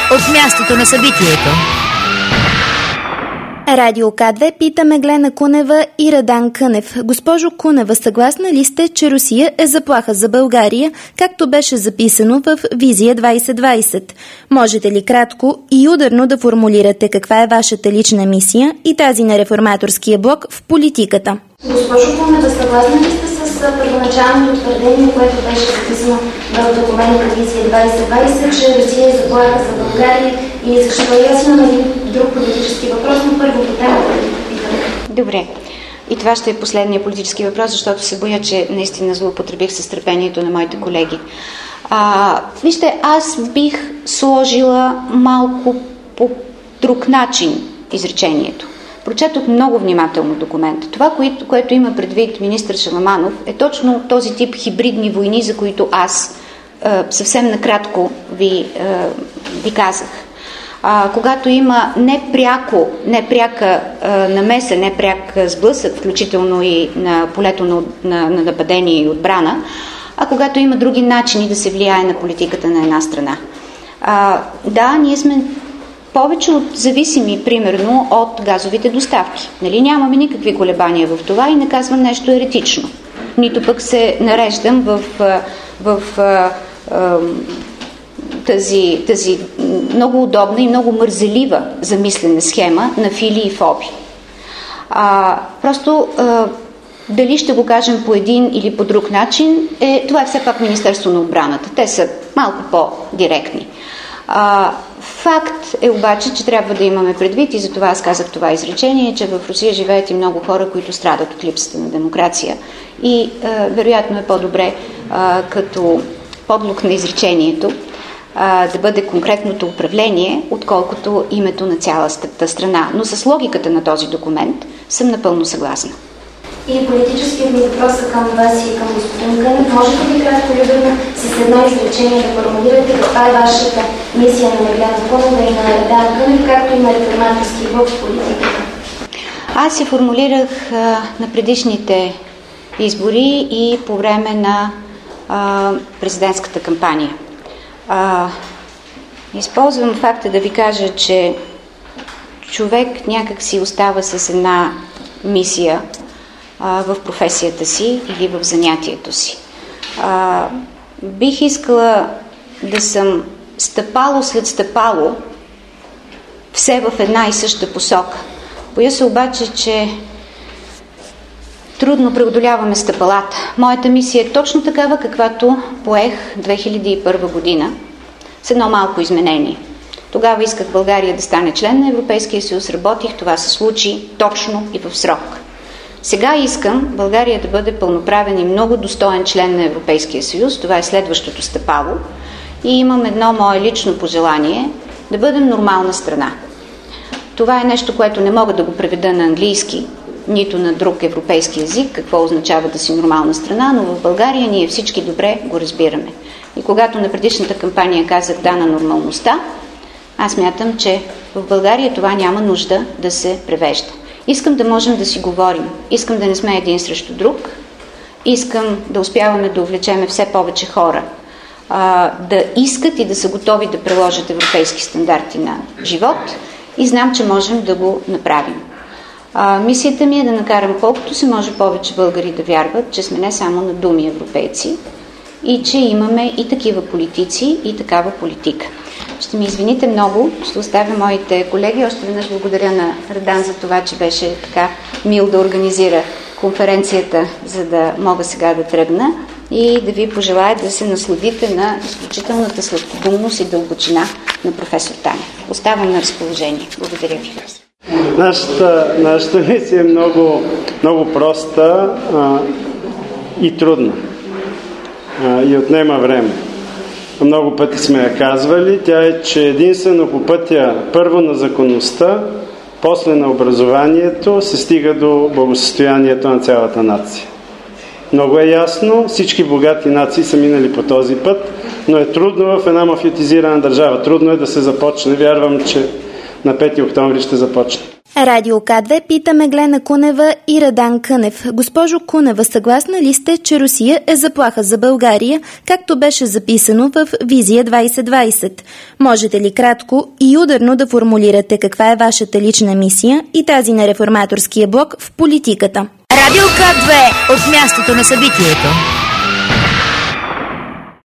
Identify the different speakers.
Speaker 1: от мястото на събитието.
Speaker 2: Радио К2 питаме Глена Кунева и Радан Кънев. Госпожо Кунева, съгласна ли сте, че Русия е заплаха за България, както беше записано в Визия 2020? Можете ли кратко и ударно да формулирате каква е вашата лична мисия и тази на Реформаторския блок в политиката?
Speaker 3: Госпожо Кунева, съгласна ли сте с първоначалното твърдение, което беше записано в документа Визия 2020, че Русия е заплаха за България и защо е ясно на друг политически въпрос, но първо по темата да питаме.
Speaker 4: Добре. И това ще е последния политически въпрос, защото се боя, че наистина злоупотребих с търпението на моите колеги. Вижте, аз бих сложила малко по друг начин изречението. Прочетох много внимателно документа. Това, което има предвид министър Шаламанов, е точно този тип хибридни войни, за които аз съвсем накратко ви казах. Когато има непряка намеса, непряк сблъсък, включително и на полето на нападение и отбрана, а когато има други начини да се влияе на политиката на една страна. Да, ние сме повече от зависими, примерно, от газовите доставки. Нали? Нямаме никакви колебания в това и не казвам нещо еретично. Нито пък се нареждам в тази много удобна и много мързелива замислена схема на фили и фоби. Просто дали ще го кажем по един или по друг начин, това е все пак Министерство на отбраната. Те са малко по-директни. Факт е обаче, че трябва да имаме предвид, и затова аз казах това изречение, че в Русия живеят и много хора, които страдат от липсата на демокрация. И вероятно е по-добре като подлог на изречението да бъде конкретното управление, отколкото името на цялата страна. Но с логиката на този документ съм напълно съгласна.
Speaker 3: И политическият ми въпрос към вас и към господин Кънев. Можете ли кратко и ударно с едно изречение да формулирате каква е вашата мисия на Глена Кунева и на Радан Кънев, както и на Реформаторския блок в политиката?
Speaker 4: Аз се формулирах на предишните избори и по време на президентската кампания. Използвам факта да ви кажа, че човек някак си остава с една мисия в професията си или в занятието си. Бих искала да съм стъпало след стъпало все в една и съща посока. Боя се обаче, че трудно преодоляваме стъпалата. Моята мисия е точно такава, каквато поех 2001 година, с едно малко изменение. Тогава исках България да стане член на Европейския съюз, работих, това се случи точно и в срок. Сега искам България да бъде пълноправен и много достоен член на Европейския съюз, това е следващото стъпало, и имам едно мое лично пожелание да бъдем нормална страна. Това е нещо, което не мога да го преведа на английски, нито на друг европейски език, какво означава да си нормална страна, но в България ние всички добре го разбираме. И когато на предишната кампания казах да на нормалността, аз мятам, че в България това няма нужда да се превежда. Искам да можем да си говорим, искам да не сме един срещу друг, искам да успяваме да увлечеме все повече хора, да искат и да са готови да приложат европейски стандарти на живот и знам, че можем да го направим. Мисията ми е да накарам колкото се може повече българи да вярват, че сме не само на думи европейци и че имаме и такива политици и такава политика. Ще ми извините много, ще оставя моите колеги. Още веднъж благодаря на Радан за това, че беше така мил да организира конференцията, за да мога сега да тръгна и да ви пожелая да се насладите на изключителната сладкодумност и дълбочина на професор Танев. Оставам на разположение. Благодаря ви.
Speaker 5: Нашата мисия е много, много проста и трудна и отнема време. Много пъти сме я казвали. Тя е, че единствено по пътя първо на законността, после на образованието се стига до благосъстоянието на цялата нация. Много е ясно, всички богати нации са минали по този път, но е трудно в една мафиотизирана държава. Трудно е да се започне. Вярвам, че на 5 октомври ще започне.
Speaker 2: Радио К2 пита Меглена Кунева и Радан Кънев. Госпожо Кунева, съгласна ли сте, че Русия е заплаха за България, както беше записано в Визия 2020? Можете ли кратко и ударно да формулирате каква е вашата лична мисия и тази на Реформаторския блок в политиката?
Speaker 1: Радио К2 от мястото на събитието.